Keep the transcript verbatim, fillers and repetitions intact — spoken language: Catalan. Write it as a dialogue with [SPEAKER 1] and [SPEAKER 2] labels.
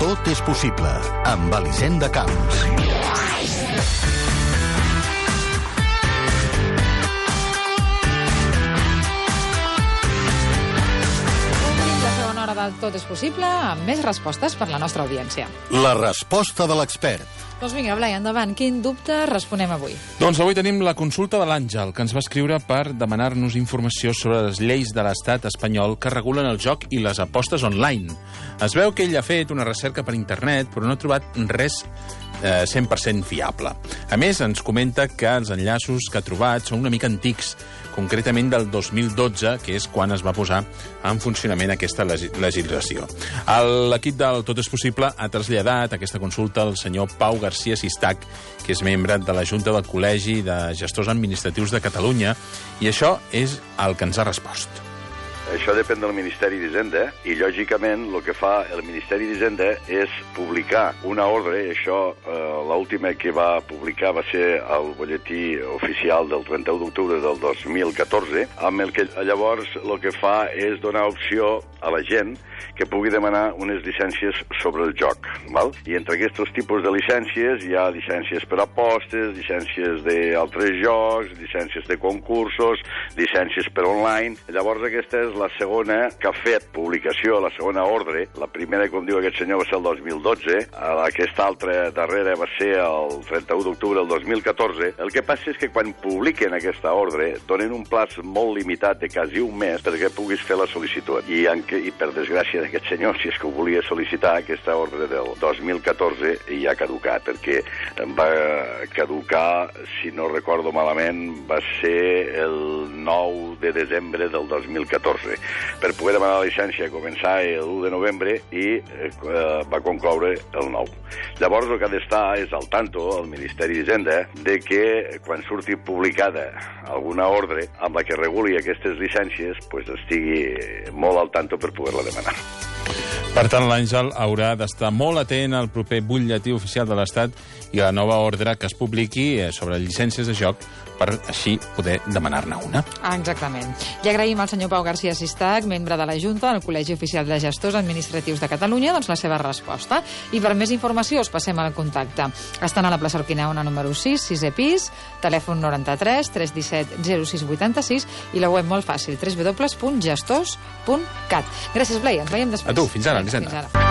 [SPEAKER 1] Tot és possible, amb Elisenda Camps.
[SPEAKER 2] Del Tot és possible, amb més respostes per la nostra audiència.
[SPEAKER 1] La resposta de l'expert.
[SPEAKER 2] Doncs vinga, Blai, endavant. Quin dubte responem avui?
[SPEAKER 3] Doncs avui tenim la consulta de l'Àngel, que ens va escriure per demanar-nos informació sobre les lleis de l'estat espanyol que regulen el joc i les apostes online. Es veu que ell ha fet una recerca per internet, però no ha trobat res eh, cent per cent fiable. A més, ens comenta que els enllaços que ha trobat són una mica antics, concretament del dos mil dotze, que és quan es va posar en funcionament aquesta legislació. L'equip del Tot és possible ha traslladat aquesta consulta al senyor Pau García Sistac, que és membre de la Junta del Col·legi de Gestors Administratius de Catalunya, i això és el que ens ha respost.
[SPEAKER 4] Això depèn del Ministeri d'Hisenda i, lògicament, el que fa el Ministeri d'Hisenda és publicar una ordre. Això, eh, l'última que va publicar va ser el butlletí oficial del trenta-u d'octubre del dos mil catorze, amb el que llavors el que fa és donar opció a la gent que pugui demanar unes llicències sobre el joc. Val? I entre aquests tipus de llicències hi ha llicències per apostes, llicències d'altres jocs, llicències de concursos, llicències per online. Llavors aquesta és la segona que ha fet publicació, la segona ordre. La primera, com diu aquest senyor, va ser el dos mil dotze. Aquesta altra darrera va ser el trenta-u d'octubre del dos mil catorze. El que passa és que quan publiquen aquesta ordre donen un plaç molt limitat de quasi un mes perquè puguis fer la sol·licitud. I, en que, i per desgràcia d'aquest senyor, si és que ho volia sol·licitar, aquesta ordre del dos mil catorze ja ha caducat, perquè va caducar, si no recordo malament, va ser el nou de desembre del dos mil catorze. Per poder demanar la llicència començar l'u de novembre i eh, va concloure el nou. Llavors el que ha d'estar és al tanto, el Ministeri d'Hisenda, de que quan surti publicada alguna ordre amb la que reguli aquestes llicències, pues estigui molt al tanto per poder-la demanar.
[SPEAKER 3] Per tant, l'Àngel haurà d'estar molt atent al proper butlletí oficial de l'Estat i a la nova ordre que es publiqui sobre llicències de joc per així poder demanar-ne una.
[SPEAKER 2] Ah, exactament. I agraïm al senyor Pau García Sistac, membre de la Junta del Col·legi Oficial de Gestors Administratius de Catalunya, doncs la seva resposta. I per més informació us passem al contacte. Estan a la plaça Urquinaona número sis, sisè pis, telèfon noranta-tres tres disset zero sis vuitanta-sis i la web molt fàcil, w w w punt gestors punt cat. Gràcies, Blai. Ens veiem després.
[SPEAKER 3] A tu, fins ara, Elisenda.